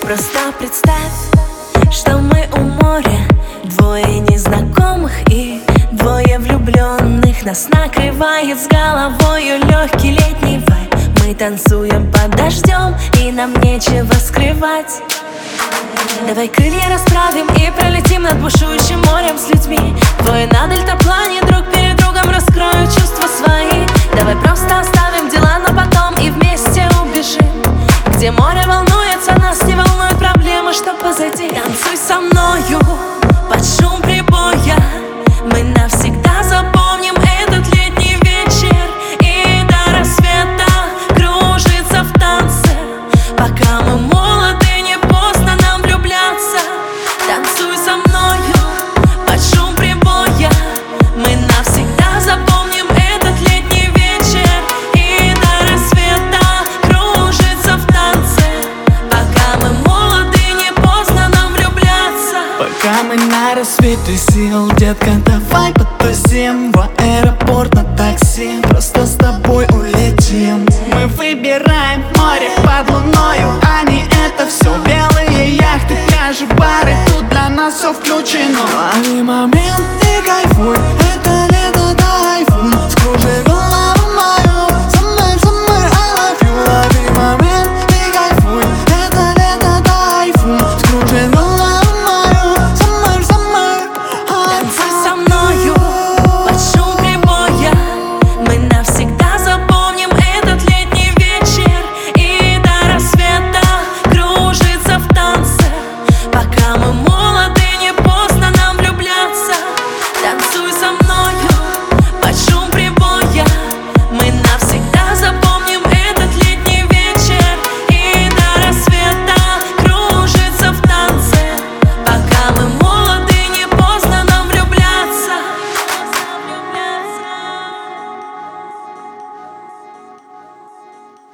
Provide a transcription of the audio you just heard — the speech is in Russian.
Просто представь, что мы у моря, двое незнакомых и двое влюбленных. Нас накрывает с головою легкий летний вайб. Мы танцуем под дождем, и нам нечего скрывать. Давай крылья расправим и пролетим над бушующим морем с людьми. Двое на дельтаплане друг перед другом раскроют чувства свои. Давай просто оставим дела на потом и вместе убежим. Где море волнуется, нас не волнует проблемы, что позади. Танцуй со мною под шум прибоя. Мы навсегда запомним этот летний вечер. И до рассвета кружится в танце. Пока мы молоды, не поздно нам влюбляться. Танцуй со мною под шум прибоя. Мы навсегда запомним этот летний вечер. И до рассвета кружится в танце. Пока мы молоды, не поздно нам влюбляться. Пока мы на рассвете сил, детка, давай